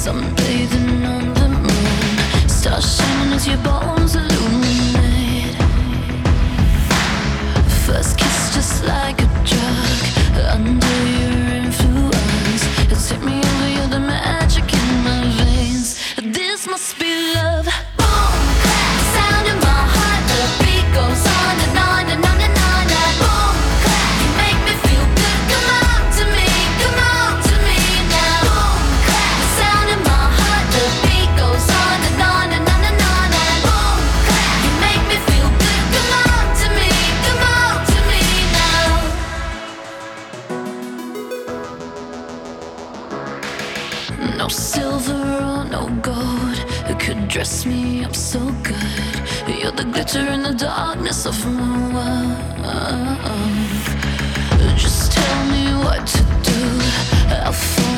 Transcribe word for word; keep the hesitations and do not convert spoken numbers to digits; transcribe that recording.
sunbathing on the moon, stars shining as your bones illuminate. First kiss just like a drug, under your influence. You take me over, you're the magic in my veins. This must be love. Boom, clap, sound in my heart. The beat goes on and on and on and on. And boom, clap, you make me feel good. Come on to me, come on to me now. Boom, clap, sound in my heart. The beat goes on and on and on and on. And boom, clap, you make me feel good. Come on to me, come on to me now. No silver or no gold could dress me up so good. You're the glitter in the darkness of my world. Just tell me what to do, I'll follow.